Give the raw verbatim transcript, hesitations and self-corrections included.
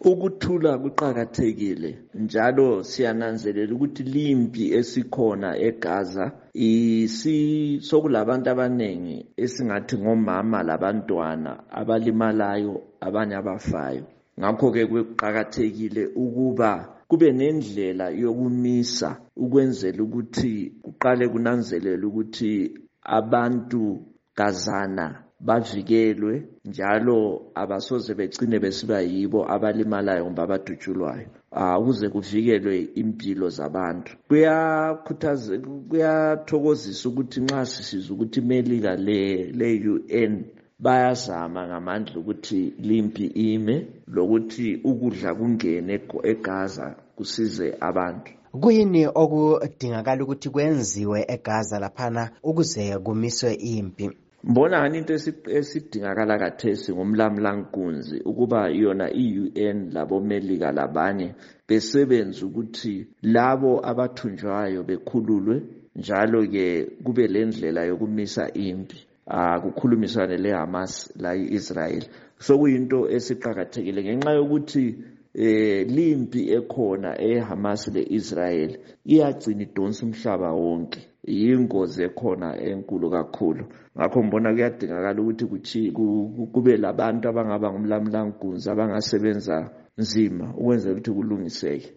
Ukuthula kuqakathekile njalo siyananzelela ukuthi limpi esikhona eGaza isi sokulabantu abanengi esingathi ngomama labantwana abalimalayo abanye abafayo. Ngakho ke kuqakathekile ukuba kube nendlela yokumisa ukwenzela ukuthi kuqale kunanzelele ukuthi abantu kazana bavikelwe njalo abasoze begcine besiba yibo abalimalayo kumbe abadutshulwayo ukuze kuvikelwe impilo zabantu. Kuyakhuthaza kuyathokozisa ukuthi nxa sisiza ukuthi imelika le le U N bayazama ngamandla ukuthi limpi ime lokuthi ukudla kungene eGaza kusize abantu. Kuyini okudingakala ukuthi kwenziwe eGaza laphana ukuze kumiswe impi? Mbona ngani into esidingakala kathesi ngumlamlankunzi ukuba yona i-U N labo Melika labanye besebenza ukuthi labo abathunjwayo bekhululwe njalo ke kube lendlela yokumisa impi. Ah kukhulumiswane leHamas la iIsrael. So kuyinto esiqhakathekile ngenxa yokuthi eh limpi ekhona eHamas leIsrael iyagcina idonsa umhlaba wonke. Yingozi ekhona enkulu kakhulu. Ngakho mbona kuyadingakala ukuthi kuthi kube labantu abangaba ngumlamlankunzi abangasebenza nzima ukwenzela ukuthi kulungiseke.